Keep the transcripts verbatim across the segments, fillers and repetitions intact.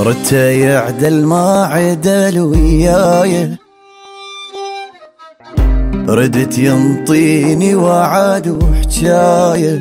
رته يعدل ما عدل وياي، ردت ينطيني وعد وحجايه،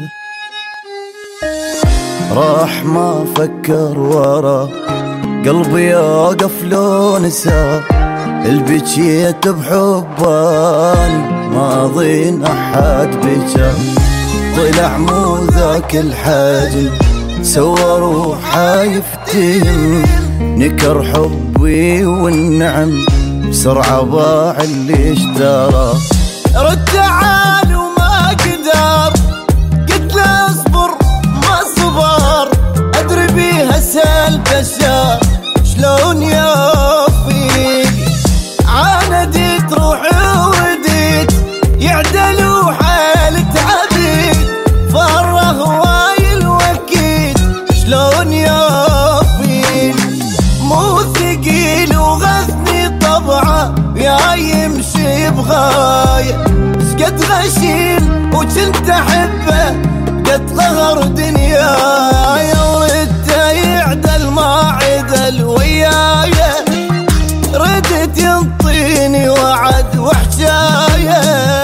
راح ما فكر ورا قلبي يوقف لو نسى، البكيت بحباني ما ظن احد بكى، طلع مو ذاك الحجم سوى روحه يفتهم، نكر حبي والنعم بسرعة باع اللي اشترى، رد تعال وما قدر، قلت له اصبر ما صبر، ادري بيها سال بشر شلون يوفيك، عاندت روحي ورديت يعدل وحالة عبيد، فره هواي الوكيد شلون يوفيك، مو ثقيل وغثني طبعه يا يمشي بغايه، سقد غشيم وكنت احبه قد قهر دنياي، ورده يعدل ما عدل وياي، ردت ينطيني وعد وحجايه.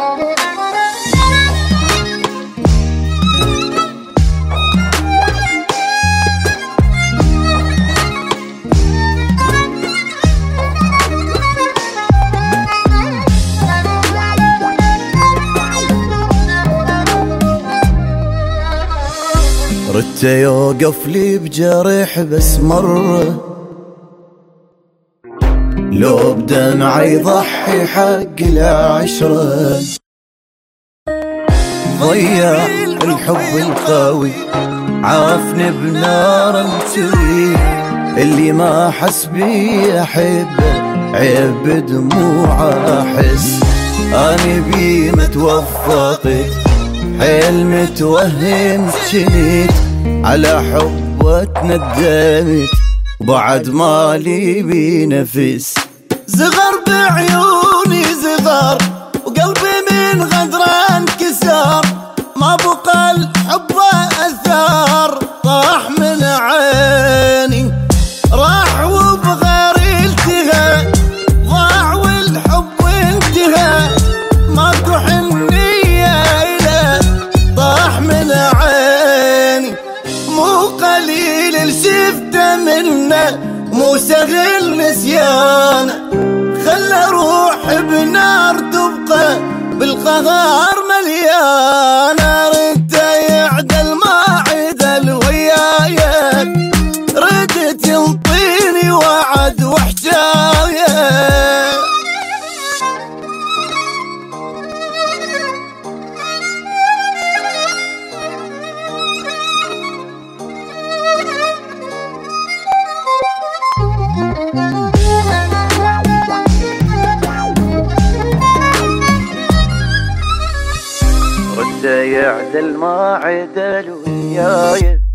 رته يوقف لي بجرح بس مرة، لو بدمع يضحي حق العشرة، ضيع الحب القوي عافني بنار انتوي، اللي ما حس بي احبه عيب بدموعه احس، اني بي متوفقت حيل متوهم جنيت، على حبه تندمت وبعد ما لي بي نفس، زغر بعيوني زغر وقلبي من غدره انكسر، ما بقى الحب اثار طاح من عيني، راح وبغير التهى ضاع والحب انتهى، ماكو حنيه إله طاح من عيني، مو قليل اللي شفته منه مو سهل نسيانه، خلى روح بنار تبقى بالقهر مليانه، رده يعدل ما عدل وياي، ردت ينطيني وعد وحجايه. رده يعدل ما عدل وياي،